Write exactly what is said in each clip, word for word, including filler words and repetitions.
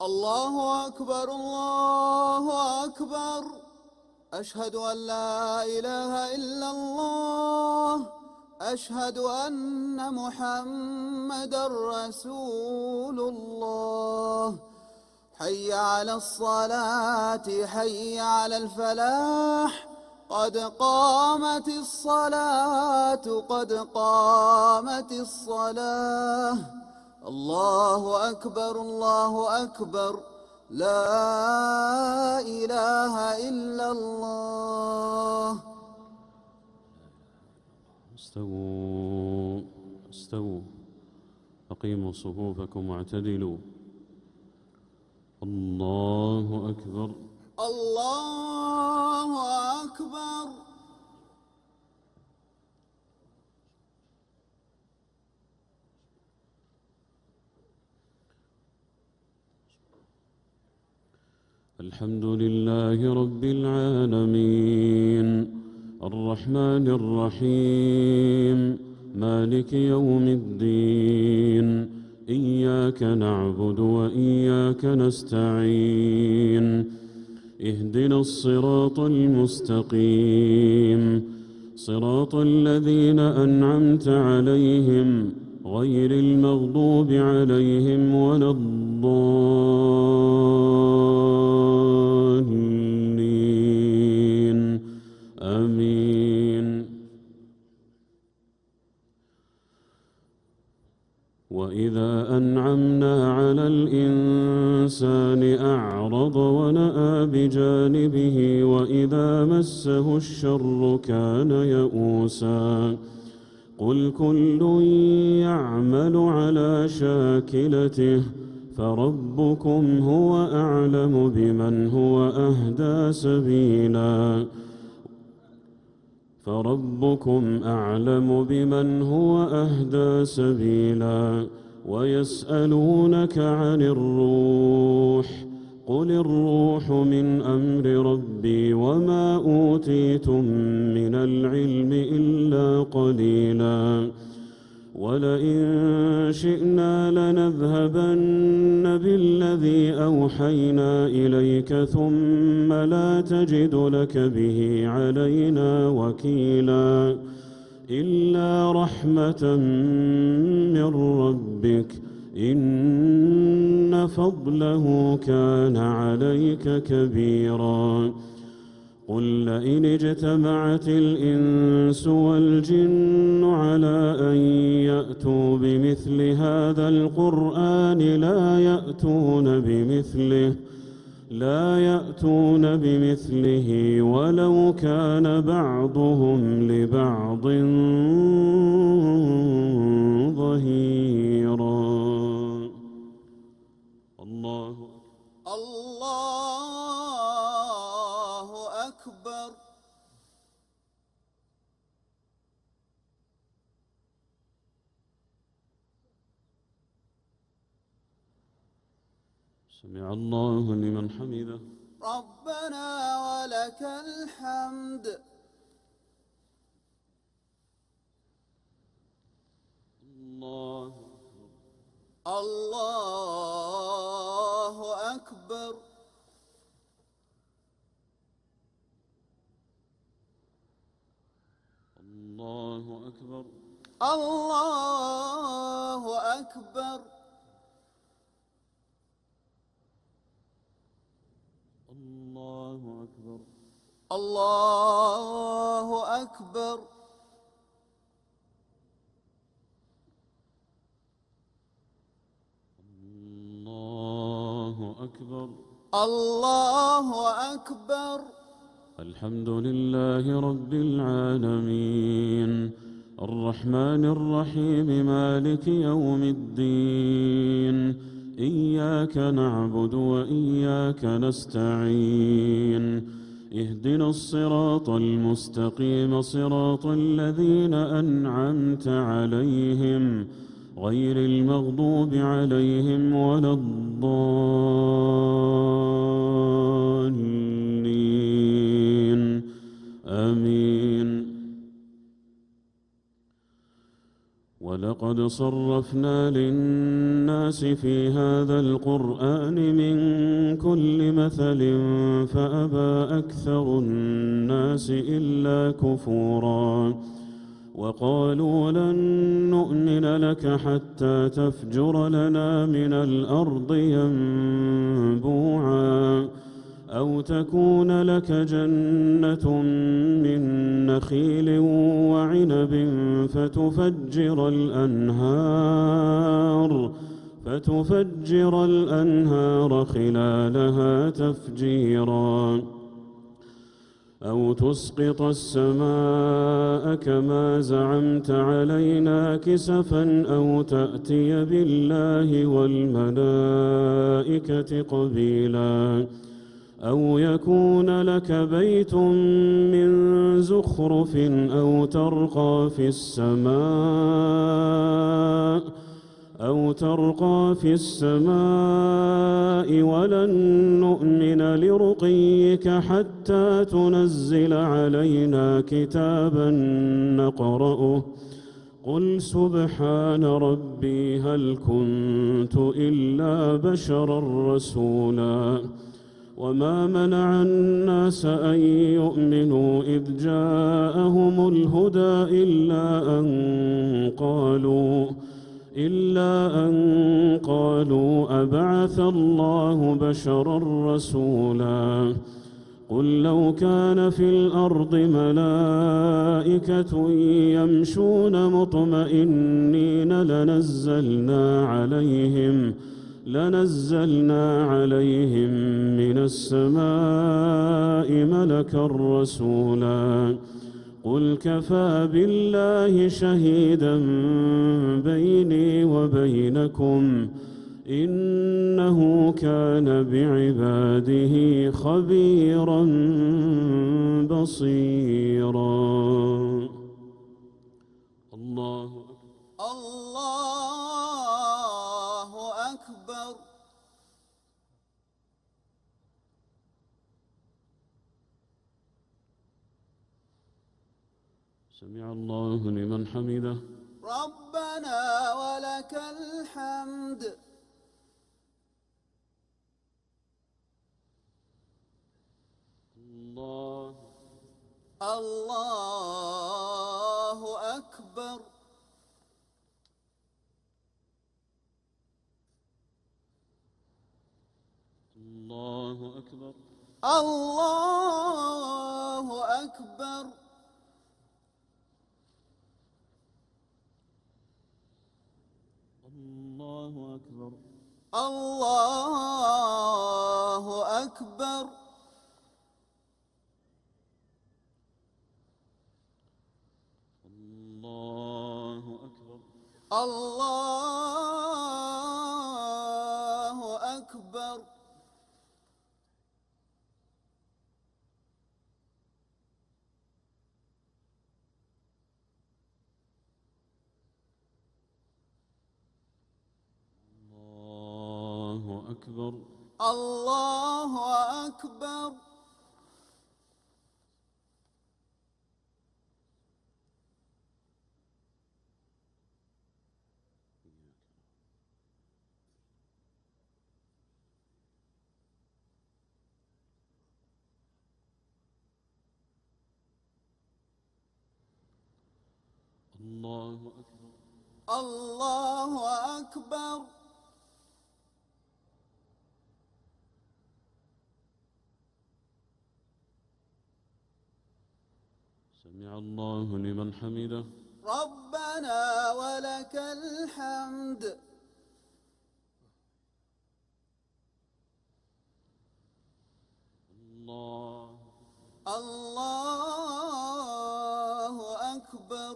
الله أكبر الله أكبر. أشهد أن لا إله إلا الله. أشهد أن محمدًا رسول الله. حي على الصلاة حي على الفلاح. قد قامت الصلاة قد قامت الصلاة. الله أكبر الله أكبر. لا إله إلا الله. استووا استووا أقيموا صفوفكم واعتدلوا. الله أكبر الله أكبر. الحمد لله رب العالمين الرحمن الرحيم مالك يوم الدين إياك نعبد وإياك نستعين اهدنا الصراط المستقيم صراط الذين أنعمت عليهم غير المغضوب عليهم ولا الضالين آمين. وإذا أنعمنا على الإنسان أعرض ونأى بجانبه وإذا مسه الشر كان يئوسا. قل كل يعمل على شاكلته فربكم هو أعلم بمن هو أهدى سبيلا فربكم أعلم بمن هو أهدى سبيلا. ويسألونك عن الروح قل الروح من أمر ربي وما أوتيتم من العلم إلا قليلا. ولئن شئنا لنذهبن بالذي أوحينا إليك ثم لا تجد لك به علينا وكيلا إلا رحمة من ربك إن فضله كان عليك كبيرا. قل لئن اجتمعت الإنس والجن على أن يأتوا بمثل هذا القرآن لا يأتون بمثله لا يأتون بمثله ولو كان بعضهم لبعض ظهيرا. الله الله أكبر. سمع الله لمن حمده. ربنا ولك الحمد. الله الله أكبر. الله أكبر. الله أكبر. الله أكبر. الله أكبر. الله أكبر. الله أكبر. الحمد لله رب العالمين الرحمن الرحيم مالك يوم الدين إياك نعبد وإياك نستعين اهدنا الصراط المستقيم صراط الذين أنعمت عليهم غير المغضوب عليهم ولا الضالين آمين. ولو ولقد صرفنا للناس في هذا القرآن من كل مثل فأبى أكثر الناس إلا كفورا وقالوا لن نؤمن لك حتى تفجر لنا من الأرض ينبوعا أو تكون لك جنة من نخيل وعنب فتفجر الأنهار فتفجر الأنهار خلالها تفجيرا أو تسقط السماء كما زعمت علينا كسفا أو تأتي بالله والملائكة قبيلا أو يكون لك بيت من زخرف أو ترقى في السماء أو ترقى في السماء ولن نؤمن لرقيك حتى تنزل علينا كتابا نقرأه قل سبحان ربي هل كنت إلا بشرا رسولا وما منع الناس أن يؤمنوا إذ جاءهم الهدى إلا أن قالوا إلا أن قالوا أبعث الله بشرا رسولا قل لو كان في الأرض ملائكة يمشون مطمئنين لنزلنا عليهم لنزلنا عليهم من السماء ملكا رسولا قل كفى بالله شهيدا بيني وبينكم إنه كان بعباده خبيرا بصيرا. الله الله أكبر. سمع الله لمن حمده. ربنا ولك الحمد. الله الله أكبر. الله أكبر. الله أكبر. الله أكبر. الله أكبر. الله أكبر. الله أكبر. الله أكبر. الله أكبر. الله أكبر. الله أكبر. سمع الله لمن حمده. ربنا ولك الحمد. الله الله أكبر.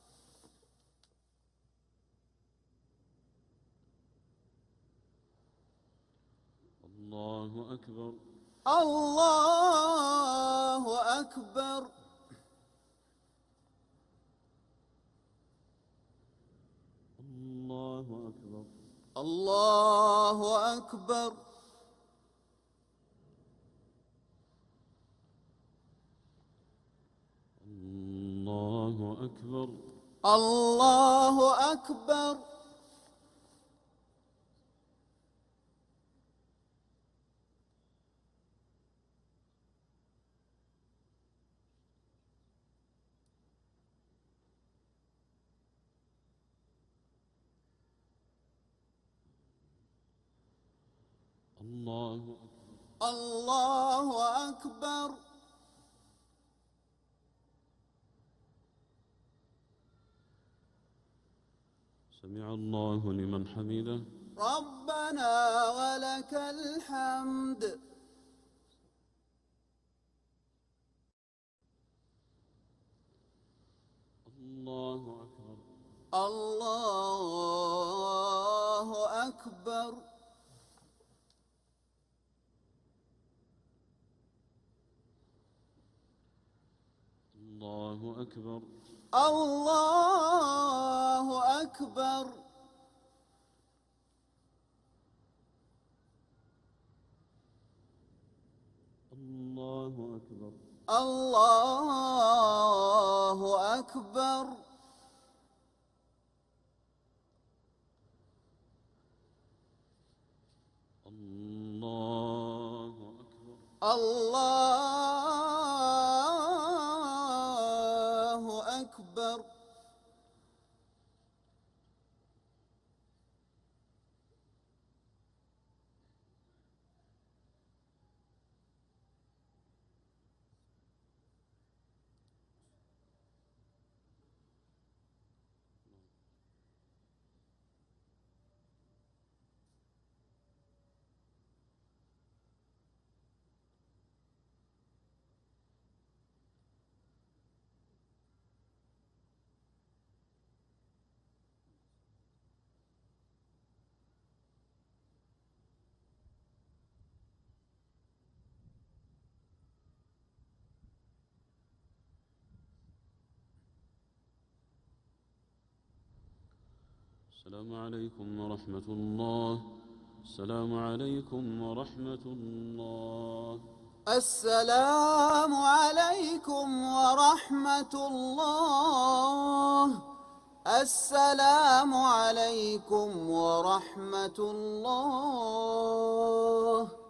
الله أكبر. الله أكبر. الله أكبر. الله أكبر. الله أكبر. الله أكبر. الله أكبر. الله أكبر. سمع الله لمن حمده. ربنا ولك الحمد. الله أكبر. الله أكبر. الله أكبر. الله أكبر. الله أكبر. الله أكبر. الله أكبر. الله أكبر. السلام عليكم ورحمة الله. السلام عليكم ورحمة الله. السلام عليكم ورحمة الله. السلام عليكم ورحمة الله.